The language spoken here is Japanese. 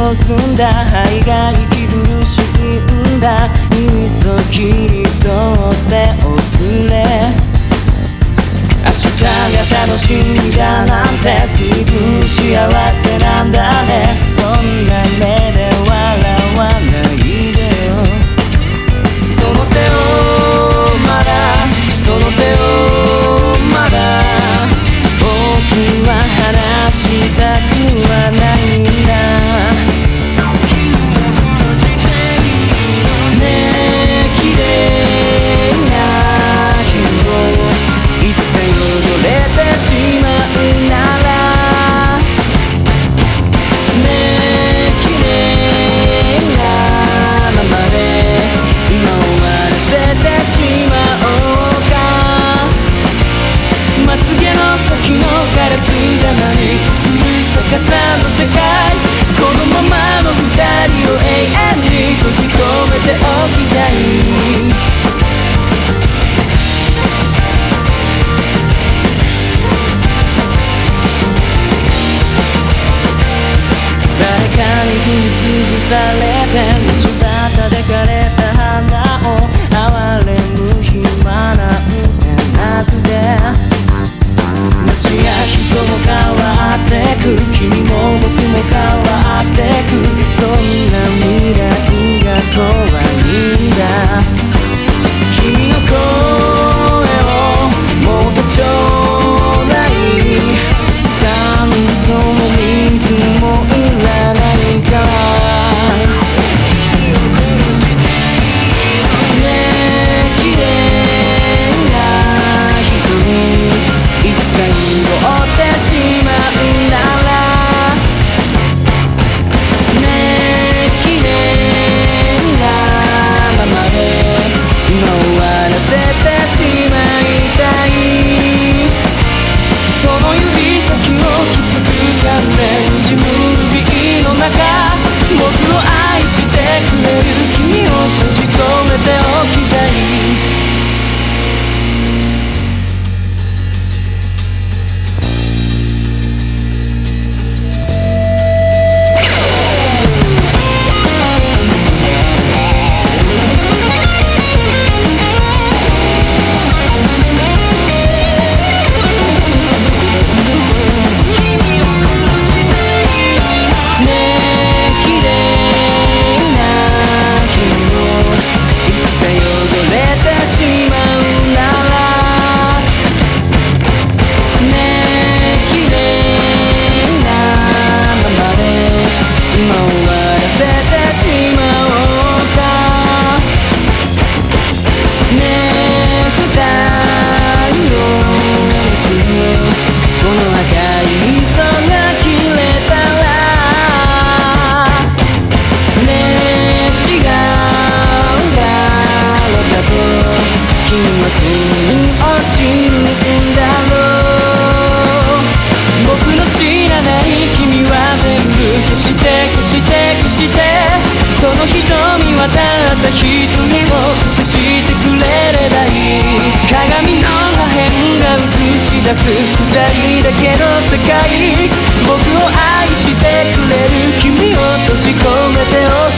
どうすんだ、肺が息苦しいんだ、いっそ切り取っておくれ。明日が楽しみだなんて随分幸せなんだね。そんな目で笑わないでよ。その手をまだ、その手をまだ、僕は離したくはないんだ。ねえ綺麗な日をいつか汚れてしまうなら、ねえ綺麗なままで今終わらせてしまおうか。まつげの先のガラス玉に映る逆さの世界、このままの二人を永遠に閉じ込めておきたい。誰かに踏みつぶされて道端で枯れた花を哀れむ暇なんてなくて、街や人も変わってく、君も僕も変わってく、そんな未来が怖いんだ。君の声をもっとちょうだい、酸素も水もいらないから。ねえ綺麗な人にいつか濁ってしまうなら、ねえ綺麗なままで今終わらせてしまいたい。その指先をきつく噛んでにじむルビーの中、僕を愛してくれる君を閉じ込めておきたい。その瞳はたった一人を映してくれればいい。鏡の破片が映し出す二人だけの世界、僕を愛してくれる君を閉じ込めてお